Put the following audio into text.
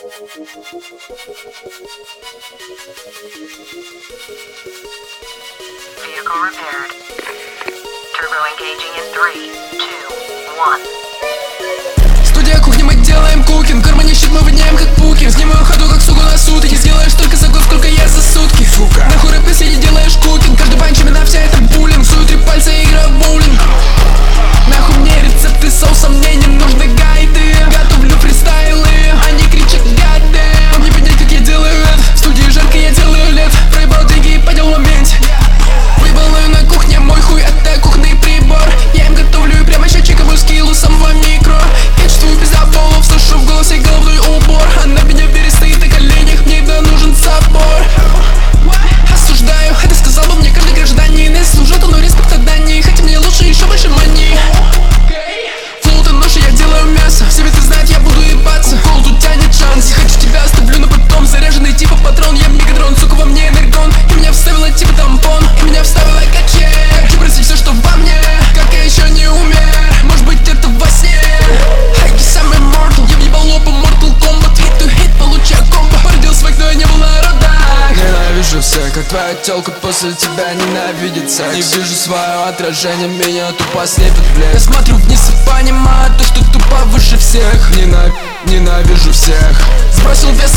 Vehicle repaired. Turbo engaging in 3, 2, 1. Студия кухни, мы делаем кукинг. Кармане щит, мы выняем как Пукин. Снимаю ходу как суку на сутки. Сделаешь только за год, сколько я за сутки. Сука. Нахуй рэп, если не делаешь кукинг. Каждый банч, имена вся это буллинг. Сую 3 пальца и игра в боулинг. Нахуй мне рецепты соуса, мне не нужны гайды. Готовлю фристайлы, они кричат гады. Вам не понять, как я делаю это. В студии жарко, я делаю лет. Проебал деньги и подел в моменте. Выебалаю на кухне, мой хуй это кухонный прибор. Я им готовлю и прямо ща чековую скиллу самого микро. Я чувствую без оболов, слышу в голосе головной убор. Она меня перестоит на коленях, мне да нужен собор. Осуждаю, это сказал бы мне каждый гражданин. Если служат, но респект отдание. Хотя мне лучше еще больше мани. Флоу-то ноши, я делаю мясо. Все это знают, я буду ебаться. Укол тут тянет шанс. Хочу тебя оставлю, но потом заряженный типа патрон. Я мегадрон, сука, во мне энергон. И меня вставила типа тампон. И меня вставила качель. Хочу бросить все, что во мне. Как я еще не умер. Может быть это во сне. Хайки сам immortal. Я въебал лопу Mortal Kombat. Hit to hit, получаю комбо. Породил своих, но я не был на родах. Ненавижу всех, как твоя тёлка после тебя ненавидит секс. Не вижу свое отражение, меня тупо слепит блеск. Я смотрю вниз и понимаю то, что тупо выше всех. Ненавижу всех. Сбросил вес